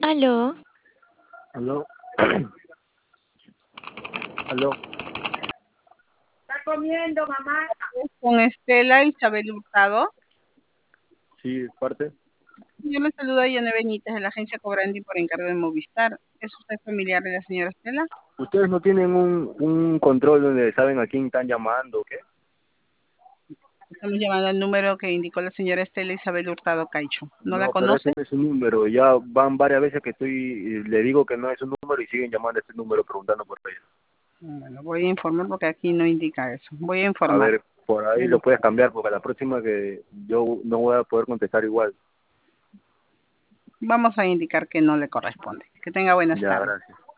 Aló, Aló, aló, Con Estela Isabel Hurtado. sí, parte. Yo le saludo a Yane Benítez de la agencia Cobrandi por encargo de Movistar. ¿Es usted familiar de la señora Estela? ¿Ustedes no tienen un control donde saben a quién están llamando o qué? Estamos llamando al número que indicó la señora Estela Isabel Hurtado Caicho. ¿No la No, pero ese conoce? no es su número. Ya van varias veces que le digo que no es su número y siguen llamando a ese número preguntando por ella. Bueno, voy a informar porque aquí no indica eso. Voy a A informar. ver, por ahí lo puedes cambiar porque la próxima que yo no voy a poder contestar igual. Vamos a indicar que no le corresponde. Que tenga buenas Ya, tardes. gracias.